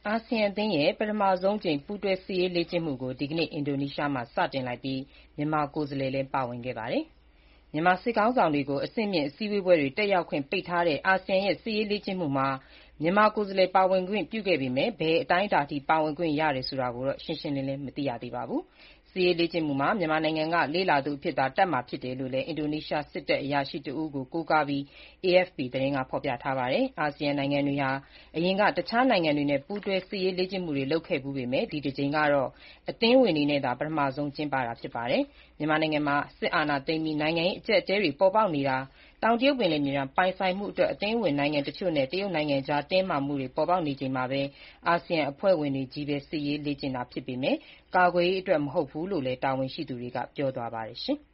အာဆီယံအသင်းရဲ့ပထမဆုံးအကြိမ်ပူးတွဲစစ်ရေးလေ့ကျင့်မှုကိုဒီကနေ့အင်ဒိုနီးရှားမှာစတင်လိုက်ပြီးမြန်မာကိုယ်စားလှယ်လည်းပါဝင်ခဲ့ပါတယ်။ မြန်မာစစ်ခေါင်းဆောင်တွေကိုအဆင့်မြင့်အစည်းအဝေးပွဲတွေတက်ရောက်ခွင့်ပိတ်ထားတဲ့အာဆီယံရဲ့စစ်ရေးလေ့ကျင့်မှုမှာမြန်မာကိုယ်စားလှယ်ပါဝင်ခွင့်ပြုခဲ့ပေမဲ့ ဘယ်အတိုင်းအတာအထိပါဝင်ခွင့်ရတယ်ဆိုတာကိုတော့ရှင်းရှင်းလင်းလင်းမသိရသေးပါဘူး။ စစ်ရေးလေ့ကျင့်မှုမှာမြန်မာနိုင်ငံကလေ့လာသူအဖြစ်သာတက်မှာဖြစ်တယ်လို့လည်းအင်ဒိုနီးရှားစစ်တပ်အရာရှိတဦးကိုကိုးကားပြီး AFP သတင်းကဖော်ပြထားပါတယ်။ အာဆီယံနိုင်ငံတွေဟာအရင်ကတခြားနိုင်ငံတွေနဲ့ပူးတွဲစစ်ရေးလေ့ကျင့်မှုတွေလုပ်ခဲ့ဖူးပေမဲ့ ဒီတကြိမ်ကတော့ အသင်းဝင်တွေနဲ့သာပထမဆုံးကျင်းပတာဖြစ်ပါတယ်။ မြန်မာနိုင်ငံမှာစစ်အာဏာသိမ်းပြီးနိုင်ငံရေးအကျပ်အတည်းတွေပေါ်ပေါက်နေတာ၊ တောင်တရုတ်ပင်လယ်ပြင်ပိုင်ဆိုင်မှုအတွက်အသင်းဝင်နိုင်ငံတချို့နဲ့တရုတ်နိုင်ငံကြားတင်းမာမှုတွေပေါ်ပေါက်နေချိန်မှာပဲ အာဆီယံအဖွဲ့ဝင်တွေချည်းပဲစစ်ရေးလေ့ကျင့်တာဖြစ်ပေမဲ့ ကာကွယ်ရေးအတွက်မဟုတ်ဘူးလို့လည်းတာဝန်ရှိသူတွေကပြောသွားပါတယ်။